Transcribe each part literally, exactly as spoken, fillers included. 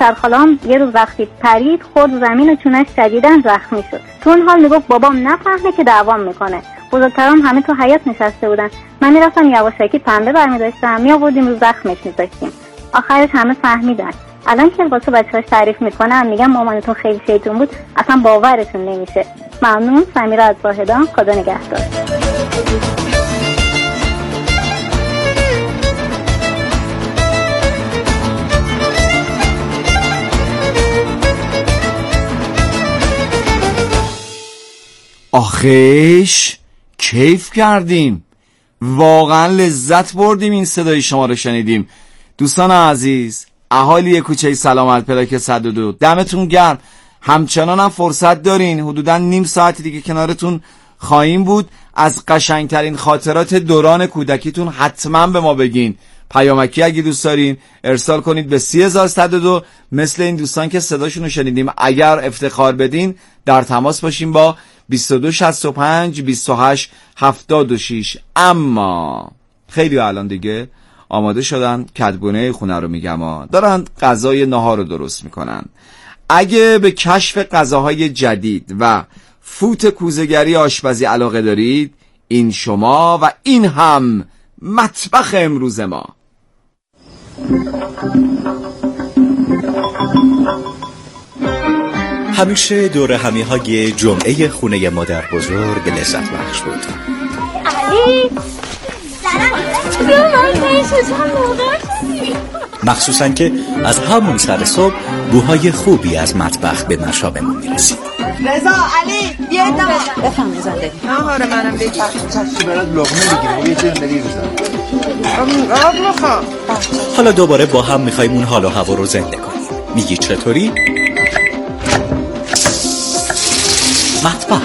دختر خالام یه روز وقتی پرید خورد زمین و چونش شدیداً زخمی شد. تو اون حال میگفت بابام نفهمه که دعوام میکنه. بزرگترام همه تو حیاط نشسته بودن. من میرفتم یواشکی پنبه برمی‌داشتم، میآوردیم رو زخمش می‌ذاشتیم. آخرش همه فهمیدن. الان که واسه بچه‌هاش تعریف میکنم میگم مامانتون خیلی شیطون بود، اصلا باورتون نمیشه. ممنون. سمیرا از واحدان. خدا نگهدار. آخیش کیف کردیم، واقعا لذت بردیم این صدای شما رو شنیدیم. دوستان عزیز، اهالی کوچه سلامت پلاک صد و دو، دمتون گرم. همچنان هم فرصت دارین، حدودا نیم ساعت دیگه کنارتون خواهیم بود. از قشنگترین خاطرات دوران کودکیتون حتما به ما بگین. پیامکی اگه دوست دارین ارسال کنید به سی هزار و صد و دو، مثل این دوستان که صداشون رو شنیدیم. اگر افتخار بدین در تماس باشیم با بیست و دو شصت و پنج بیست و هشت هفتاد و شش. اما خیلی الان دیگه آماده شدن، کدبونه خونه رو میگم ها، دارن غذای نهار رو درست میکنن. اگه به کشف غذاهای جدید و فوت کوزه‌گری آشپزی علاقه دارید، این شما و این هم مطبخ امروز ما. همیشه دور همی های جمعه خونه مادر بزرگ لذت بخش بود. علی مخصوصا که از همون سر صبح بوهای خوبی از مطبخ به مشاممون میرسید. رضا، علی بیا دم بفهم زنده نهار منم بگی چشم برات لقمه بگیرم یه جون دلی روزم آب مخواه. حالا دوباره با هم میخوایم اون حال و هوا رو زنده کنیم. میگی چطوری؟ مطبخ.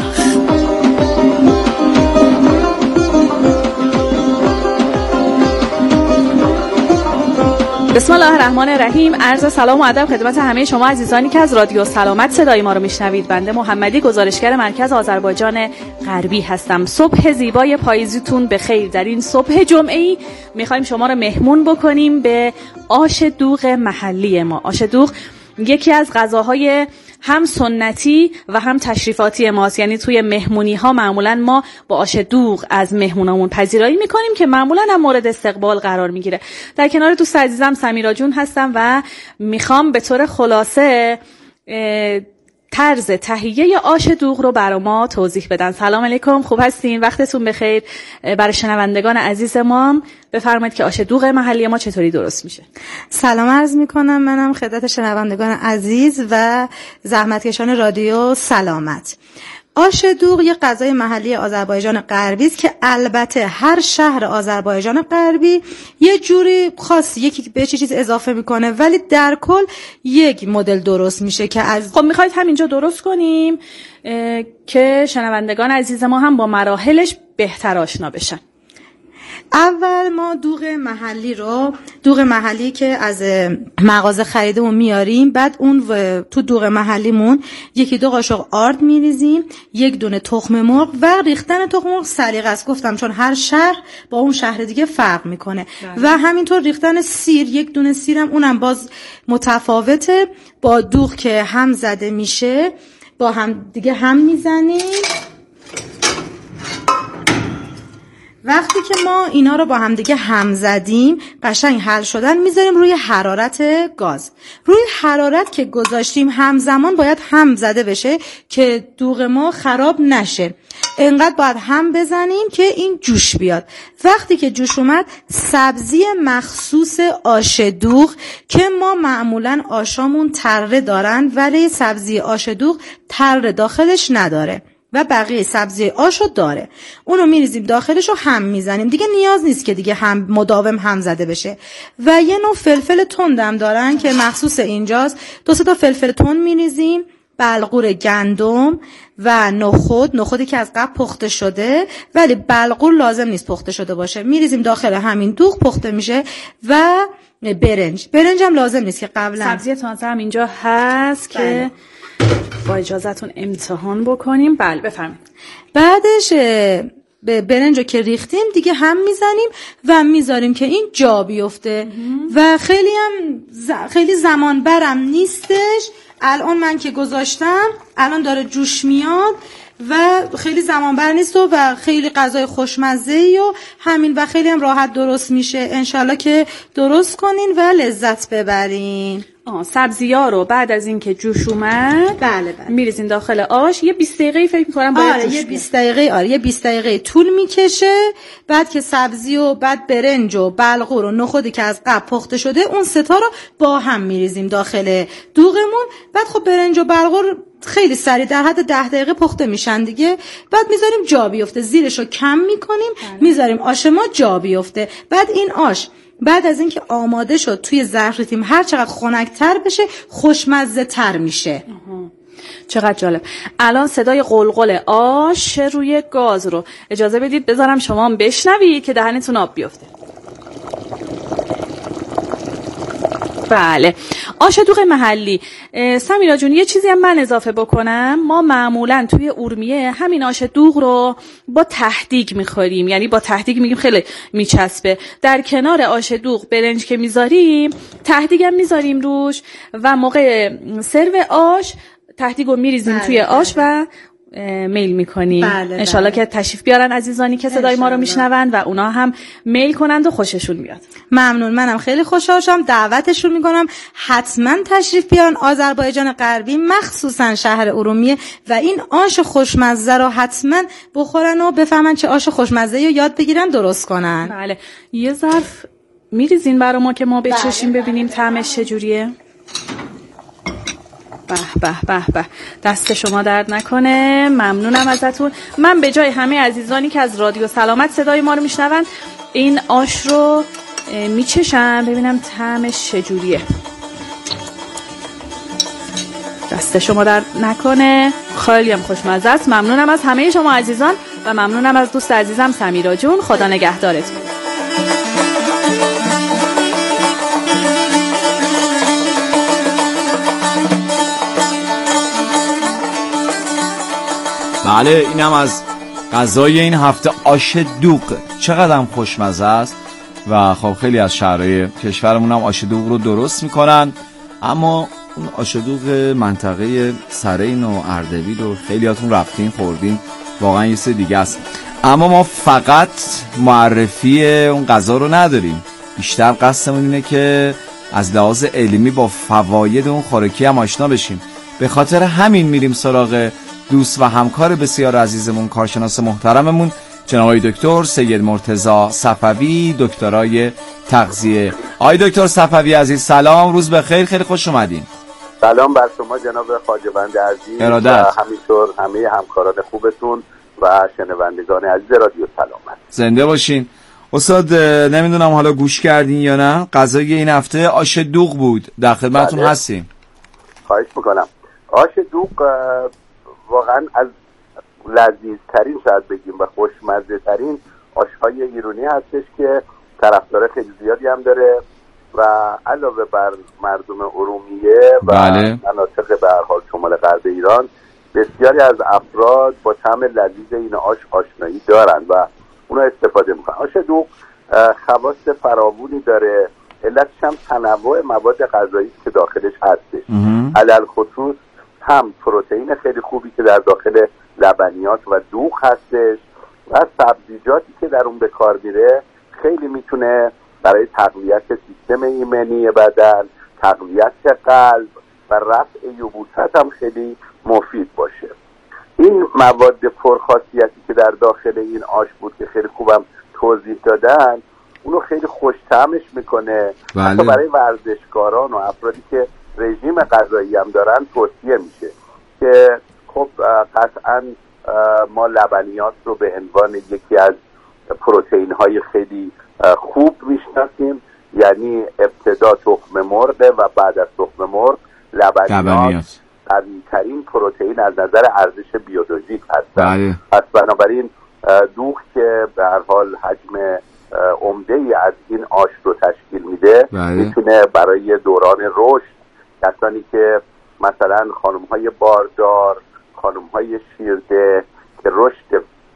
بسم الله الرحمن الرحیم. عرض سلام و ادب خدمت همه شما عزیزانی که از رادیو سلامت صدای ما رو میشنوید. بنده محمدی، گزارشگر مرکز آذربایجان غربی هستم. صبح زیبای پاییزیتون به خیر. در این صبح جمعه‌ای میخوایم شما رو مهمون بکنیم به آش دوغ محلی ما. آش دوغ یکی از غذاهای هم سنتی و هم تشریفاتی ماست. یعنی توی مهمونی ها معمولا ما با آش دوغ از مهمونامون پذیرایی میکنیم که معمولا هم مورد استقبال قرار میگیره. در کنار دوست عزیزم سمیرا جون هستم و میخوام به طور خلاصه طرز تهیه آش دوغ رو برای ما توضیح بدن. سلام علیکم، خوب هستین؟ وقتتون بخیر. برای شنوندگان عزیز ما بفرمایید که آش دوغ محلی ما چطوری درست میشه. سلام عرض میکنم منم خدمت شنوندگان عزیز و زحمتکشان رادیو سلامت. آش دوغ یک غذای محلی آذربایجان غربی است که البته هر شهر آذربایجان غربی یه جوری خاص یکی به چیز اضافه میکنه، ولی در کل یک مدل درست میشه که از خب میخواید همینجا درست کنیم که شنوندگان عزیز ما هم با مراحلش بهتر آشنا بشن. اول ما دوغ محلی رو دوغ محلی که از مغازه خریدمون میاریم، بعد اون تو دوغ محلیمون یکی دو قاشق آرد میریزیم، یک دونه تخم مرغ و ریختن تخم مرغ سلیقه است گفتم، چون هر شهر با اون شهر دیگه فرق میکنه. و همینطور ریختن سیر، یک دونه سیرم اونم باز متفاوته، با دوغ که هم زده میشه با هم دیگه هم میزنیم. وقتی که ما اینا رو با هم دیگه هم زدیم قشنگ حل شدن، میذاریم روی حرارت گاز. روی حرارت که گذاشتیم همزمان باید هم زده بشه که دوغ ما خراب نشه. انقدر باید هم بزنیم که این جوش بیاد. وقتی که جوش اومد، سبزی مخصوص آش دوغ که ما معمولاً آشامون تره دارن ولی سبزی آش دوغ تره داخلش نداره و بقیه سبزی آشو داره، اونو میریزیم داخلش و هم میزنیم. دیگه نیاز نیست که دیگه هم مداوم هم زده بشه. و یه نوع فلفل تندم دارن که مخصوص اینجاست، دو سه تا فلفل تند میریزیم، بلغور گندم و نخود، نخودی که از قبل پخته شده ولی بلغور لازم نیست پخته شده باشه، میریزیم داخل همین دوغ پخته میشه. و برنج، برنج هم لازم نیست که قبلا. سبزی تازه هم اینجا هست بله. که با اجازهتون امتحان بکنیم. بله بفرمایید. بعدش به برنجو که ریختیم دیگه هم میزنیم و میذاریم که این جا بیفته و خیلی هم ز... خیلی زمان برم نیستش. الان من که گذاشتم الان داره جوش میاد و خیلی زمان بر نیست و, و خیلی غذای خوشمزه‌ای و همین و خیلی هم راحت درست میشه. انشالله که درست کنین و لذت ببرین. آه سبزی‌ها رو بعد از اینکه جوش اومد بله بله میریزین داخل آش. یه بیست دقیقه فکر می‌کنم باید آره جوش یه بیست دقیقه آره یه بیست دقیقه طول میکشه. بعد که سبزی و بعد برنج و بلغور و نخودی که از قبل پخته شده اون سه تا رو با هم میریزیم داخل دوغمون. بعد خب برنج و بلغور خیلی سریع در حد ده دقیقه پخته میشن دیگه. بعد میذاریم جا بیفته، زیرشو کم میکنیم، میذاریم آش ما جا بیفته. بعد این آش بعد از اینکه آماده شد توی ظرف ریختیم، هر چقدر خنک‌تر بشه خوشمزه تر میشه. چقدر جالب. الان صدای قلقل آش روی گاز رو اجازه بدید بذارم شما هم بشنوید که دهنتون آب بیفته. بله، آش دوغ محلی. سمیرا جون یه چیزی هم من اضافه بکنم، ما معمولا توی اورمیه همین آش دوغ رو با تهدیگ میخوریم، یعنی با تهدیگ میگیم خیلی میچسبه. در کنار آش دوغ برنج که میذاریم تهدیگ هم میذاریم روش و موقع سرو آش تهدیگ رو میریزیم بله توی آش و میل میکنیم. بله انشالله بله. که تشریف بیارن عزیزانی که صدای ما رو میشنون و اونا هم میل کنند و خوششون بیاد. ممنون، منم خیلی خوشحال شدم. دعوتشون میکنم حتما تشریف بیارن آذربایجان غربی، مخصوصا شهر ارومیه و این آش خوشمزه رو حتما بخورن و بفهمن چه آش خوشمزه‌ای رو یاد بگیرن درست کنن. بله، یه ظرف میریزین برای ما که ما بچشیم بله. ببینیم طعمش چجوریه. به به به به، دست شما درد نکنه، ممنونم ازتون. من به جای همه عزیزانی که از رادیو سلامت صدای ما رو میشنون این آش رو میچشم ببینم طعمش چجوریه. دست شما درد نکنه، خیلی هم خوشمزه است. ممنونم از همه شما عزیزان و ممنونم از دوست عزیزم سمیرا جون. خدا نگهدارتون. بله، اینم از غذای این هفته آش دوغ. چقدر هم خوشمزه است و خب خیلی از شهرهای کشورمون هم آش دوغ رو درست میکنن، اما اون آش دوغ منطقه سرین و اردبیل رو خیلیاتون رفتین خوردین، واقعا یه سه دیگه است. اما ما فقط معرفی اون غذا رو نداریم، بیشتر قصدمون اینه که از لحاظ علمی با فواید اون خوراکی هم آشنا بشیم. به خاطر همین میریم سراغ دوست و همکار بسیار عزیزمون، کارشناس محترممون جناب دکتر سید مرتضی صفوی، دکترای تغذیه. آقای دکتر صفوی عزیز سلام، روز بخیر، خیلی خوش اومدین. سلام بر شما جناب خواجه‌بند عزیز ارادت. و همینطور همه همکاران خوبتون و شنوندگان عزیز رادیو سلامت. زنده باشین. استاد نمیدونم حالا گوش کردین یا نه، غذای این هفته آش دوغ بود، در خدمتتون بله. هستیم. خواهش میکنم. آش دوغ واقعا از لذیذترین شاید بگیم و خوشمزه ترین آش‌های ایرانی هستش که طرفدار خیلی زیادی هم داره و علاوه بر مردم ارومیه و بله. مناطق به هر حال شمال غرب ایران بسیاری از افراد با طعم لذیذ این آش آشنایی دارن و اونا استفاده میکنن. آش دوغ خواص فراوانی داره، علتش هم تنوع مواد غذایی که داخلش هستش. علل خصوص هم پروتئین خیلی خوبی که در داخل لبنیات و دوغ هستش و سبزیجاتی که در اون به کار میره خیلی میتونه برای تقویت سیستم ایمنی بدن، تقویت قلب و رفع یبوست هم خیلی مفید باشه. این مواد پرخاصیتی که در داخل این آش بود که خیلی خوبم توضیح دادن، اونو خیلی خوش طعمش میکنه. بله. حتی برای ورزشکاران و افرادی که رژیم غذایی هم دارن توصیه میشه که خب قطعا ما لبنیات رو به عنوان یکی از پروتئین های خیلی خوب میشناسیم، یعنی ابتدا تخم مرغ و بعد از تخم مرغ لبنیات قوی ترین پروتئین از نظر ارزش بیولوژیک هستن. پس بنابراین دوغ که به هر حال حجم عمده ای از این آش رو تشکیل میده میتونه برای دوران رشد، کسانی که مثلا خانم های باردار، خانم های شیرده که رشد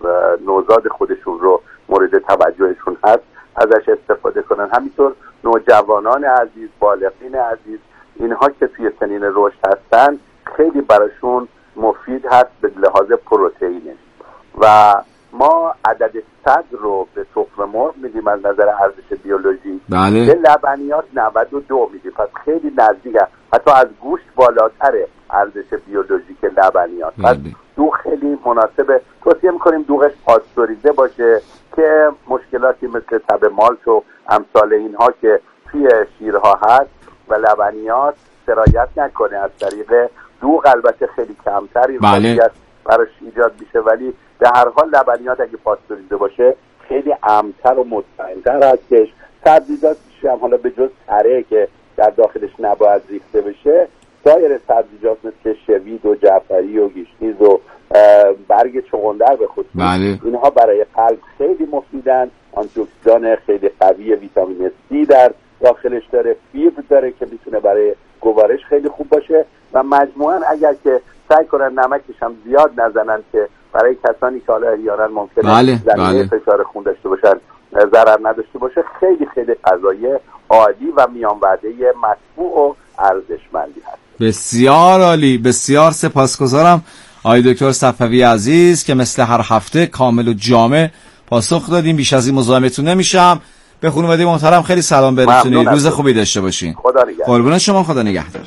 نوزاد خودشون رو مورد توجهشون هست ازش استفاده کنن. همینطور نوجوانان عزیز، بالغین عزیز، اینها که توی سنین رشد هستن خیلی براشون مفید هست به لحاظ پروتئینه و ما عدد صد رو به تخم مرغ میدیم از نظر ارزش بیولوژی، بله. به لبنیات نود و دو میدیم، پس خیلی نزدیک هست، حتی از گوشت بالاتره ارزش بیولوژیک لبنیات. پس دوغ خیلی مناسبه. توصیه میکنیم دوغش پاستوریزه باشه که مشکلاتی مثل تب مالت و امثال اینها که توی شیرها هست و لبنیات سرایت نکنه. از طریق دوغ البته خیلی کمتری بله. براش ایجاد میشه، ولی به هر حال لبنیات اگه پاستوریزه باشه خیلی امن‌تر و مطمئن‌تر هستش. سبزیجات هم حالا به جز تره که در داخلش نباید ریخته بشه، سایر سبزیجات مثل شوید و جعفری و گیشنیز و برگ چغندر به خصوص بله. اینها برای قلب خیلی مفیدن. آنتی‌اکسیدان خیلی قوی ویتامین سی در داخلش داره، فیبر داره که میتونه برای گوارش خیلی خوب باشه و مجموعاً اگر که سعی کنن نمکش هم زیاد نزنن که برای کسانی که حالا احیانا ممکنه بله. زمینه بله. فشار خون داشته باشن ضرر نداشته باشه، خیلی خیلی غذای عالی و میان وعده مطبوع و ارزشمندی هست. بسیار عالی، بسیار سپاسگزارم آقای دکتر صفوی عزیز که مثل هر هفته کامل و جامع پاسخ دادیم. بیش از این مزاحمتون نمیشم. به خانواده محترم خیلی سلام برسونید. روز خوبی داشته باشین. خدا نگهدار. قربون شما، خدا نگهدار.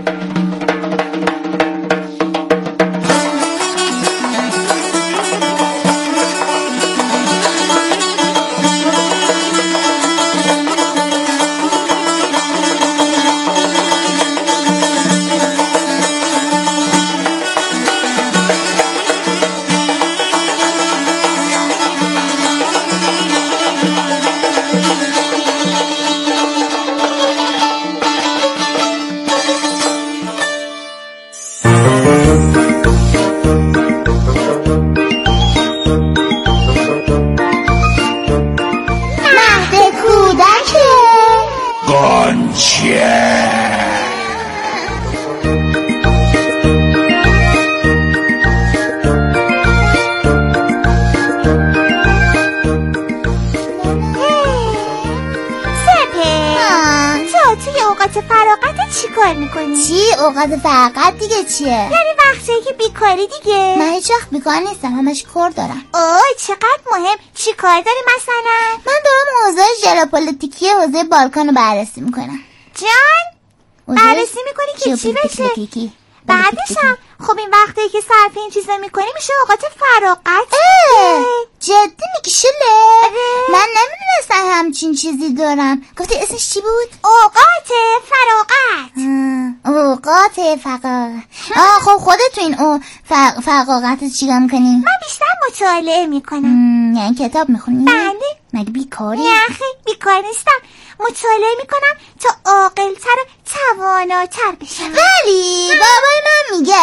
اوقات فقط دیگه چیه؟ یعنی وقتی که بیکاری دیگه. من هیچ وقت بیکار نیستم، همش کار دارم. اوه چقدر مهم. چی کار داری مثلا؟ من دارم اوضاع ژئوپلیتیکی حوزه بالکان رو بررسی میکنم. جان؟ بررسی میکنی که چی بشه؟ بعدش هم خب این وقتی که صرف این چیزا میکنی میشه اوقات فراغت. جدی میگی شله؟ من نمیدونستم همچین چیزی دارم. گفتی اسمش چی بود؟ اوقات فراغت. اوقات فراغت. آه خب خودت تو این او فق... فراغت چیکار میکنی؟ من بیشتر مطالعه میکنم. یعنی کتاب میخونی؟ بله. مگه بیکاری؟ نه خیلی بیکار نیستم. مطالعه میکنم تا عاقل‌تر و تواناتر بشم. ولی بابای من میگه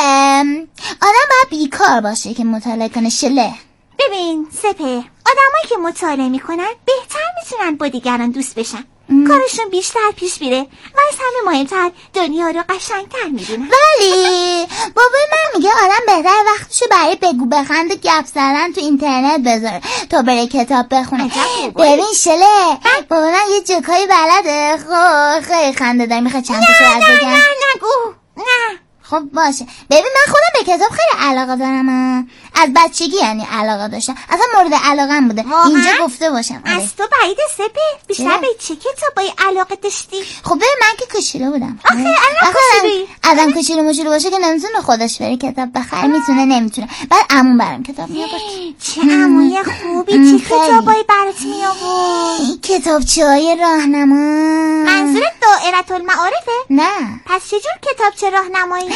آدم باید بیکار باشه که مطالعه کنه شله. ببین سپه، آدمایی که مطالعه میکنن بهتر میتونن با دیگران دوست بشن. ام. کارشون بیشتر پیش میره و از همه مهمتر دنیا رو قشنگتر میبینن. ولی بابای من میگه آدم بهتر وقتشو برای بگو بخند و گپ زدن تو اینترنت بذاره تا بره کتاب بخونه. ببین شله، بابا من یه جوکایی بلده خب خیلی خنده دار، میخواد چند تاشو از بگم؟ نه نه نگو. نه خب باشه. ببین من خودم به کتاب خیلی علاقه دارم. از بچگی یعنی علاقه داشتم، اصلا مورد علاقم بوده. اینجا گفته باشم آره. از تو بعید سپه. بیشتر به چه کتابای علاقه داشتی؟ خب ببین من که کوچولو بودم. آخه الان کوچولویی. آدم کوچولو موچولو باشه که نمیتونه خودش بره کتاب بخره، میتونه نمیتونه. بعد عموم برام کتاب میآورد. چه عموی خوبی. چه کتابایی برات میآورد؟ کتابچه‌های راهنما. منظورت دائره المعارفه؟ نه. پس چه جور کتابچه راهنمایی؟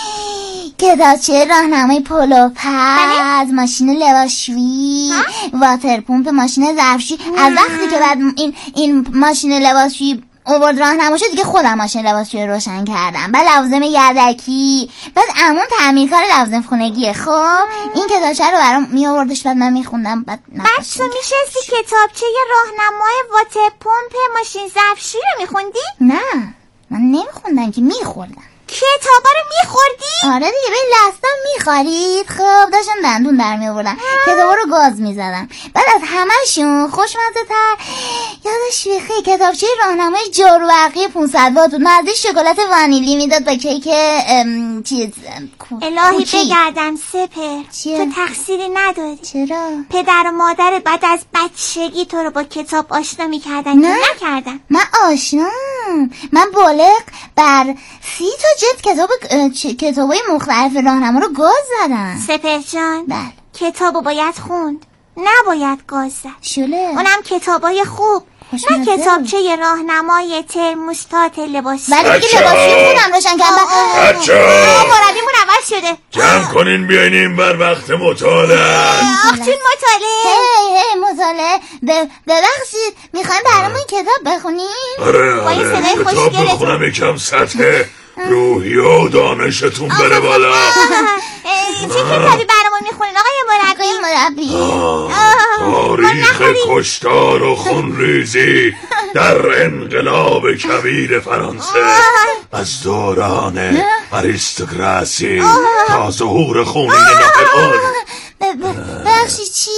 کتابچه راهنمای پلو پز، ماشین لباسشویی، واتر پمپ، ماشین ظرفشویی. از وقتی که بعد این این ماشین لباسشویی آورد راهنماشو دیگه خودم ماشین لباسشویی روشن کردم. بعد لوازم یدکی، بعد عمون تعمیرکار لوازم خونگیه. خب این کتابچه رو برام می آوردش، بعد من میخوندم. بعد بعد تو میشستی کتابچه راهنمای واتر پمپ ماشین ظرفشویی رو میخوندی؟ نه من نمیخوندم که میخوردم. کتابا رو میخوردی؟ آره دیگه، به لستم میخارید. خب داشتن دندون در میآوردن، کتابا رو گاز میزدن. بعد از همه‌شون خوشمزه تر یادش بیخی کتابچه راهنمای جاروبرقی پانصد وات بود. مزه شکلات وانیلی میداد با کیک ام... چیز ام... الهی بگردم سپر، چیه؟ تو تقصیری نداری. چرا؟ پدر و مادرت بعد از بچگی تو رو با کتاب آشنا میکردن. نه نکردن. من آشنام. من بالغ بر سی تا جلد کتاب کتابای مختلف راهنما رو گاز زدم. سپر جان، بله. کتابو باید خوند، نباید گاز زد. شله اونم کتابای خوب، نه کتابچه راهنمای ترموستات لباسی. ولی دیگه لباسی خوبم روشن کردم. بچه مربیمون عوض شده. جمع کنین بیاین این بر وقت مطالعه. آخ چون مطالعه. هی هی مطالعه. ببخشید میخوایم برامون کتاب بخونیم؟ آره آره کتاب بخونم یکم سطح روحی و دانشتون بره بالا. چه کتابی برامون میخونین آقای مربی؟ مربی تاریخ کشتار و خونریزی در انقلاب کبیر فرانسه از دوران آریستوکراسی تا ظهور خونین ناپلئون. بخشی چی؟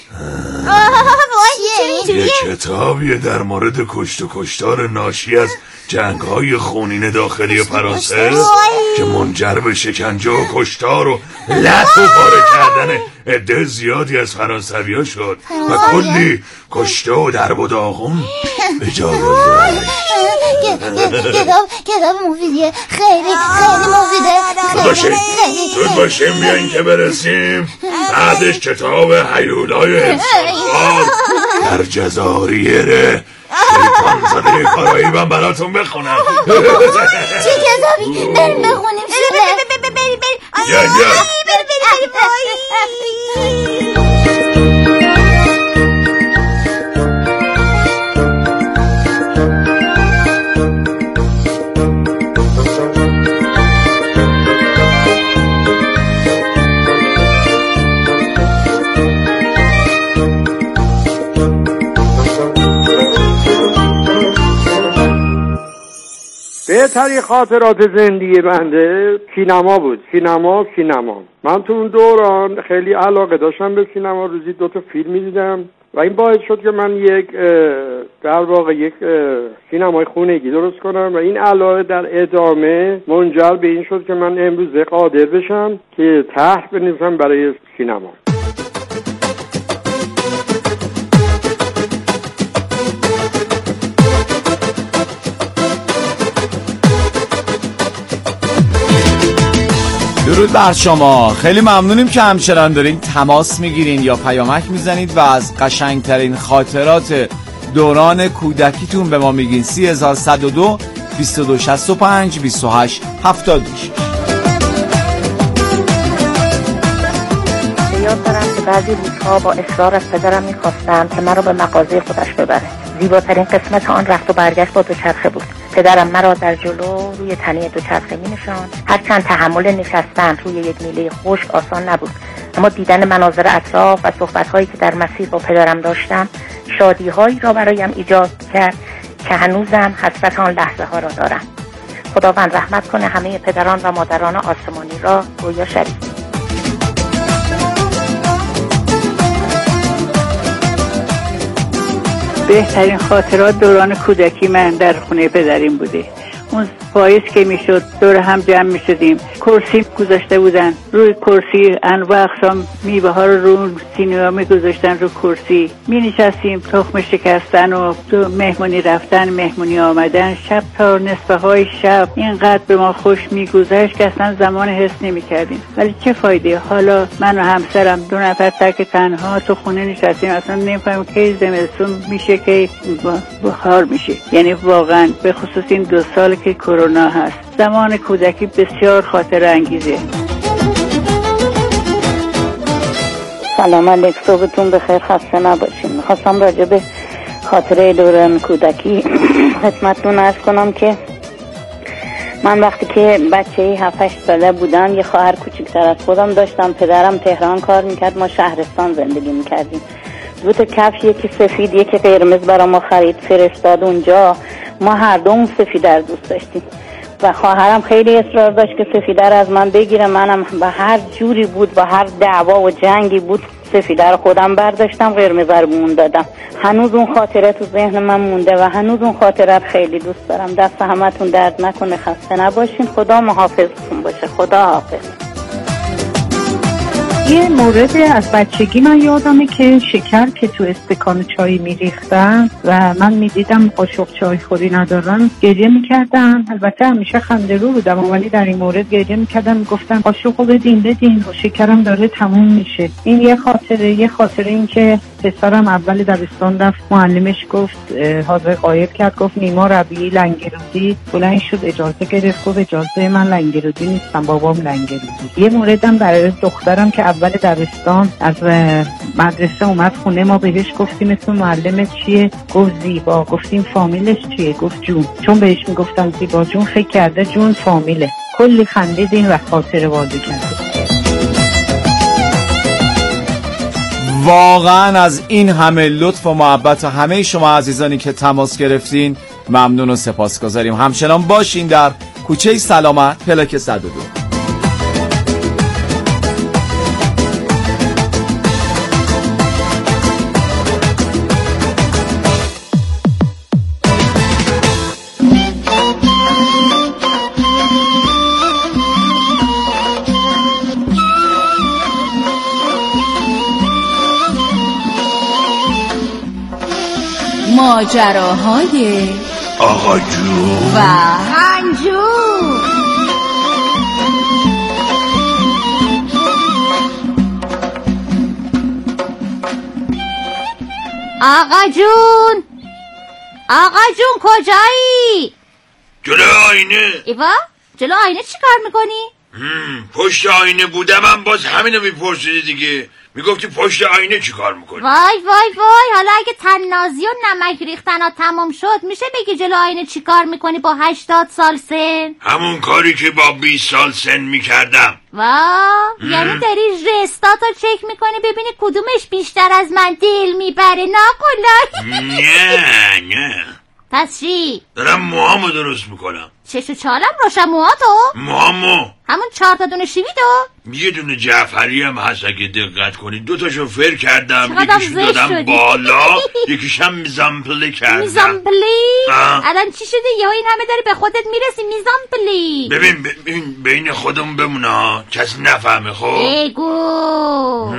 یه کتابیه در مورد کشت و کشتار ناشی از جنگ‌های خونین داخلی فرانسه که منجر به شکنجه و کشتار و لط و پاره کردن عده زیادی از فرانسوی‌ها شد و کلی کشته و درب و داغون به جا گذاشت. کتاب کتاب مفیدیه، خیلی خیلی مفیده. زود باشیم زود باشیم بیاین که برسیم. بعدش کتاب هیولای انسان‌خوار در جزایره شیطان زده کاراییبم براتون بخونم. چه کتابی؟ بریم بخونیم. بریم بریم بریم بریم بریم بهترین خاطرات زندگی بنده سینما بود. سینما سینما من تو اون دوران خیلی علاقه داشتم به سینما. روزی دو تا فیلم می‌دیدم و این باعث شد که من یک در واقع یک سینمای خونگی درست کنم و این علاقه در ادامه منجر به این شد که من امروز قادر بشم که طرح بنویسم برای سینما. درود بر شما. خیلی ممنونیم که همچنان دارین تماس میگیرین یا پیامک میزنید و از قشنگترین خاطرات دوران کودکیتون به ما میگین. سی هزار صد و دو بیست و دو شصت و پنج بیست و هشت هفتاد و شش. یاد دارم که بعضی روزها با اصرار از پدرم میخواستم که مرا به مغازه خودش ببره. زیباترین قسمت آن رفت و برگشت با دوچرخه بود. پدرم مرا در جلو روی تنه دوچرخه می نشاند. هرچند تحمل نشستن روی یک میله خشک آسان نبود، اما دیدن مناظر اطراف و صحبت‌هایی که در مسیر با پدرم داشتم شادی‌هایی را برایم ایجاد کرد که هنوزم حسرت آن لحظه ها را دارم. خداوند رحمت کنه همه پدران و مادران آسمانی را. رویا شریف. بهترین خاطرات دوران کودکی من در خونه پدریم بوده. اون پاییز که میشد دور هم جمع میشدیم، کرسی گذاشته بودن روی کرسی، انواع اقسام میوه ها رو رو سینما میگذاشتن رو کرسی، می نشستیم تخم شکستن و مهمونی رفتن، مهمونی آمدن، شب تا نصفه های شب. اینقدر به ما خوش میگذشت که اصلا زمان حس نمیکردیم. ولی چه فایده؟ حالا من و همسرم دو نفر تک تنها تو خونه نشستیم، اصلا نمیفهمیم کی زمستون میشه کی بخار میشه. یعنی واقعا به خصوص این دو سال که کرونا هست، زمان کودکی بسیار خاطره انگیزه. سلام علیکم، صبحتون بخیر، خسته نباشین. میخواستم راجع به خاطره دوران کودکی خدمتتون عرض کنم که من وقتی که بچه هفت هشت ساله بودم یه خواهر کوچیک‌تر از خودم داشتم. پدرم تهران کار میکرد، ما شهرستان زندگی میکردیم. دو تا کفش، یکی سفید یکی قرمز برای ما خرید فرستاد اونجا. ما هر دوم سفید در دوست داشتیم. و خواهرم خیلی اصرار داشت که سفیده رو از من بگیره. منم به هر جوری بود، با هر دعوا و جنگی بود سفیده رو خودم برداشتم، قرمز رو مون دادم. هنوز اون خاطره تو ذهن من مونده و هنوز اون خاطره رو خیلی دوست دارم. دست همتون درد نکنه، خسته نباشین، خدا محافظتون باشه. خدا حافظ. یه مورد از بچگی من یادمه که شکر که تو استکان چای میریختن و من میدیدم قاشق چای خوری ندارن گریه میکردم. البته همیشه خنده رو بودم ولی در این مورد گریه میکردم، گفتم قاشقو بدین بدین و شکرم داره تموم میشه. این یه خاطره. یه خاطره این که پسرم اول دبستان رفت، معلمش گفت حاضر غایب کرد، گفت نیما ربیعی لنگرودی. بلند شد اجازه گرفت، گفت اجازه من لنگرودی نیستم، بابام لنگرودی. یه موردم برای دخترم که اول دبستان از مدرسه اومد خونه، ما بهش گفتیم اسم معلمت چیه؟ گفت زیبا. گفتیم فامیلش چیه؟ گفت جون. چون بهش میگفتن زیبا جون فکر کرده جون فامیله. کلی خندیدیم و خاطره بازی کردیم. واقعا از این همه لطف و محبت همه شما عزیزانی که تماس گرفتین ممنون و سپاسگزاریم. همچنان باشین در کوچه سلامت پلاک صد و دو. ماجراهای آقا جون و هنجون. آقا جون، آقا جون کجایی؟ جلو آینه. ایوا جلو آینه چی کار میکنی؟ پشت آینه بودم، من باز همینو میپرسیدی دیگه. میگفتی پشت آینه چی کار میکنی؟ وای وای وای، حالا اگه تنازی و نمک ریختن ها تمام شد میشه بگی جلو آینه چی کار میکنی با هشتاد سال سن؟ همون کاری که با بیست سال سن میکردم. وای، یعنی داری رستاتو چک میکنی ببینی کدومش بیشتر از من دل میبره؟ ناقلای نه نه. پس چی؟ دارم موهامو درست میکنم. چشو چالم روشن موهاتو؟ موهامو همون چهار تا دونه شیویدو؟ یه دونه جعفری هم هست اگه دقت کنید. دو تاشو فر کردم، یکیشو دادم شدی. بالا یکیشم میزامپلی کردم. میزامپلی؟ الان چی شده یهو این همه داری به خودت میرسی میزامپلی؟ ببین ببین بین خودمون بمونه، کسی نفهمه. خب بگو.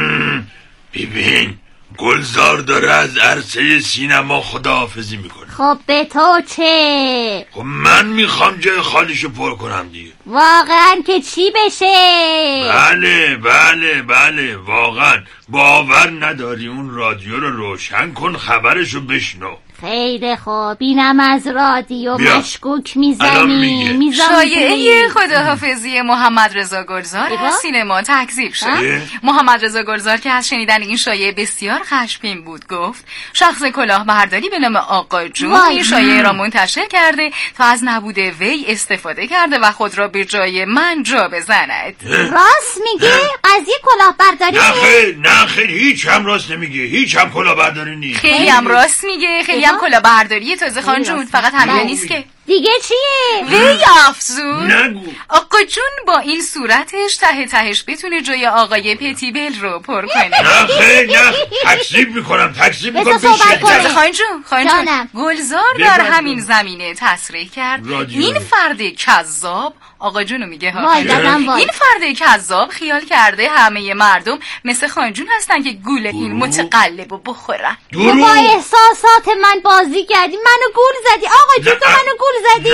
ببین گلزار داره از عرصه سینما خداحافظی میکنه. خب به تو چه؟ خب من میخوام جای خالیشو پر کنم دیگه. واقعا که چی بشه؟ بله بله بله واقعا. باور نداری؟ اون رادیو رو روشن کن، خبرشو بشنو. خیلی خوب، اینم از رادیو بیا. مشکوک میزنی. شایعه خداحافظی محمد رضا گلزار از سینما تکذیب شد. محمد رضا گلزار که از شنیدن این شایعه بسیار خشمگین بود گفت شخص کلاهبرداری به نام آقا جون این شایعه را منتشر کرده تا از نبود وی استفاده کرده و خود را به جای من جا بزند. راست میگه؟ قضیه کلاهبرداری؟ نه خیر نه خیر، هیچ هم راست نمیگه، هیچ هم کلاهبرداری نیست. خیلی هم راست میگه، خیلی هم کلاهبرداری تازه خان جون. فقط همین نیست که دیگه چیه؟ وی افزون نگو. آقا جون با این صورتش ته تهش بتونه جای آقای پتیبل رو پر کنه. نه خیر نه، تکذیب میکنم تکذیب میکنم. تازه خان جون خان جون گلزار در همین زمینه تصریح کرد این فرد کذاب، آقا جونو میگه ها، این فرد کذاب خیال کرده همه مردم مثل خانجون هستن که گول این متقلب و بخورن. با احساسات من بازی کردی، منو گول زدی آقا جون، تو منو گول زدی.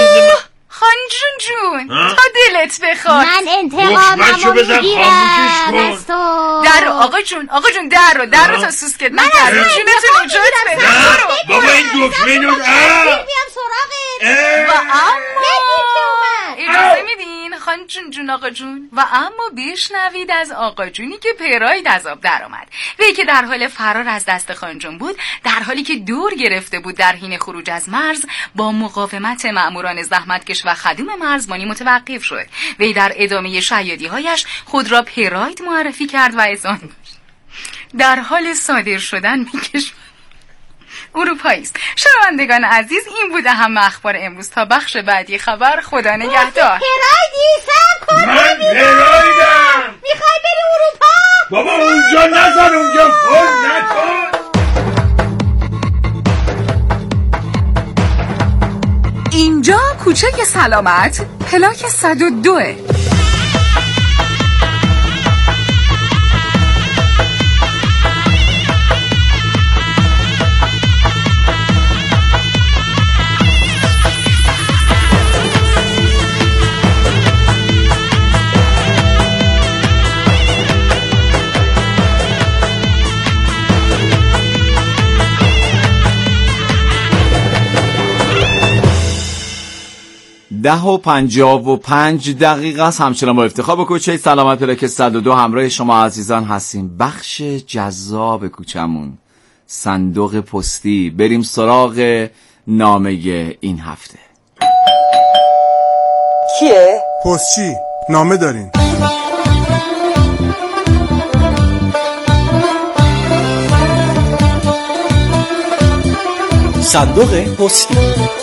خانجون جون تا دلت بخواد من انتقاممو میگیرم از تو. در رو آقا جون، آقا جون در رو در رو تا سوسکت نکرد جونتون نجات بده. بابا این دکمه رو بیام سراغت. و اما اجازه میدین خان جون جون آقا جون؟ و اما بشنوید از آقا جونی که پراید از آب در آمد. وی که در حال فرار از دست خان جون بود، در حالی که دور گرفته بود در حین خروج از مرز، با مقاومت مأموران زحمتکش و خدوم مرزبانی متوقف شد. وی در ادامه شیادی هایش خود را پراید معرفی کرد و از آن در حال صادر شدن میکش اروپایی است. شنوندگان عزیز، این بوده هم اخبار امروز. تا بخش بعدی خبر، خدا نگهدار. پرایدی سب کن. من پرایدم. میخوای بری اروپا؟ بابا اونجا نزن، اونجا فوز نکن. اینجا کوچه سلامت، پلاک صد و دو. ده و پنجاه و پنج دقیقه است. همچنان با افتخار با کوچه سلامت پلاک صد و دو همراه شما عزیزان هستیم. بخش جذاب کوچمون، صندوق پستی. بریم سراغ نامه این هفته. کیه؟ پستچی نامه دارین. صندوق پستی.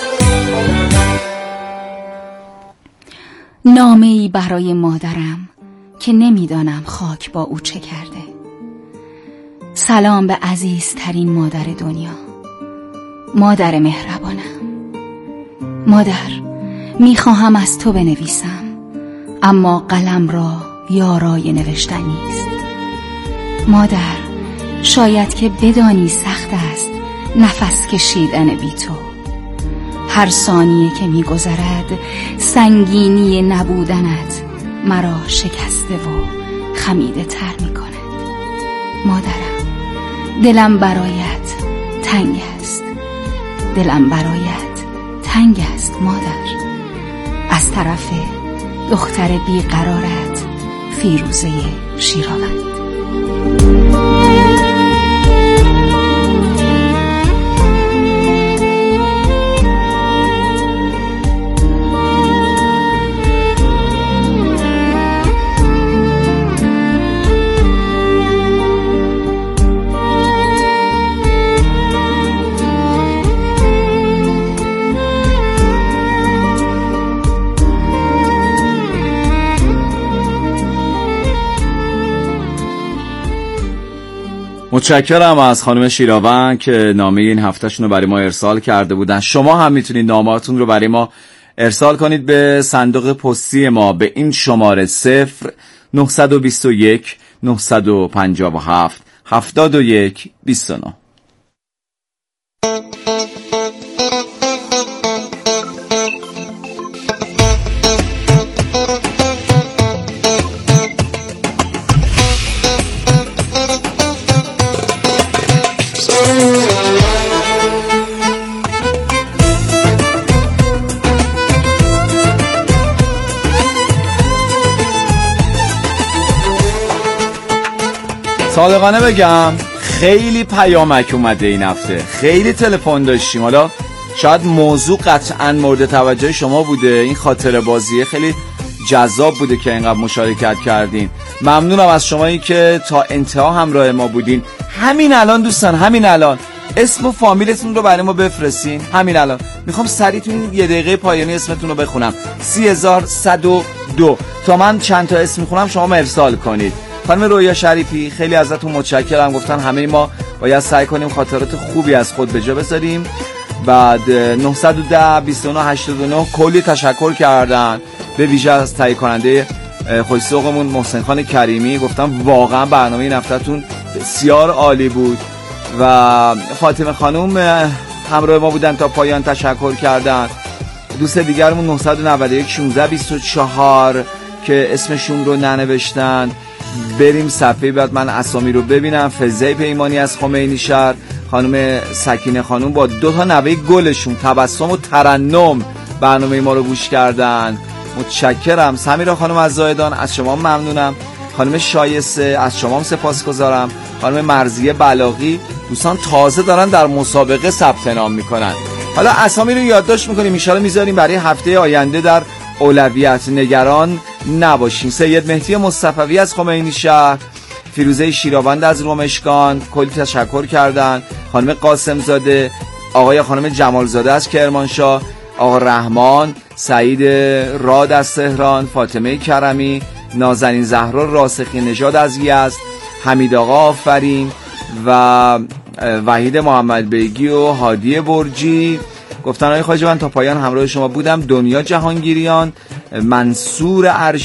نامه‌ای برای مادرم که نمیدانم خاک با او چه کرده. سلام به عزیزترین مادر دنیا، مادر مهربانم. مادر، میخواهم از تو بنویسم، اما قلم را یارای نوشتن نیست. مادر، شاید که بدانی سخت است نفس کشیدن بی تو. هر ثانیه که می‌گذرد سنگینی نبودنت مرا شکسته و خمیده تر می‌کند. مادرم، دلم برایت تنگ است. دلم برایت تنگ است مادر. از طرف دختر بیقرارت، فیروزه شیراوند. متشکرم از خانم شیراوند که نامه این هفتهشون رو برای ما ارسال کرده بودن. شما هم میتونید نامه‌هاتون رو برای ما ارسال کنید به صندوق پستی ما به این شماره صفر نهصد و بیست و یک نهصد و پنجاه و هفت هفتاد و یک بیست و نه. صادقانه بگم خیلی پیامک اومده این هفته، خیلی تلفن داشتیم. حالا شاید موضوع قطعا مورد توجه شما بوده، این خاطره بازیه خیلی جذاب بوده که اینقدر مشارکت کردین. ممنونم از شمایی که تا انتها همراه ما بودین. همین الان دوستان، همین الان اسم و فامیلتون رو برای ما بفرستین. همین الان میخوام سریعتون یه دقیقه پایانی اسمتون رو بخونم. سی هزار صد و دو تا من چند تا اسم میخونم شما ارسال کنید. خانم رویا شریفی، خیلی ازتون متشکرم. گفتن همه ما باید سعی کنیم خاطرات خوبی از خود به جا بذاریم. بعد نهصد و ده بیست و نه هشتاد و نه کلی تشکر کردن، به ویژه از تهیه کننده خوش‌ذوقمون محسن خان کریمی. گفتم واقعا برنامه این هفته‌تون بسیار عالی بود. و فاطمه خانم همراه ما بودن تا پایان، تشکر کردن. دوست دیگرمون نهصد و نود و یک شانزده بیست و چهار که اسمشون رو ننوشتن. بریم صفحه بعد من اسامی رو ببینم. فزای پیمانی از خمینی شهر، خانم سکینه خانم با دو تا نوه گلشون تبسم و ترنم برنامه ما رو گوش کردن. متشکرم. سمیرا خانم از زاهدان، از شما ممنونم. خانم شایسته، از شما هم سپاسگزارم. خانم مرضیه بلاغی، دوستان تازه دارن در مسابقه ثبت نام میکنن. حالا اسامی رو یادداشت میکنیم، ان شاءالله میذاریم برای هفته آینده در اولویت. نگران نباشین. سید مهدی مصطفی از خمینی شهر، فیروزه شیراوند از رومشکان کلی تشکر کردن، خانم قاسم زاده، آقای خانم جمال زاده از کرمانشاه، آقا رحمان، سعید راد از تهران، فاطمه کرمی، نازنین زهرا راسخی نژاد از یزد، حمید آقا آفرین و وحید محمد بیگی و هادی برجی. گفتن آقای خواجه من تا پایان همراه شما بودم. دنیا جهانگیریان، منصور ارشد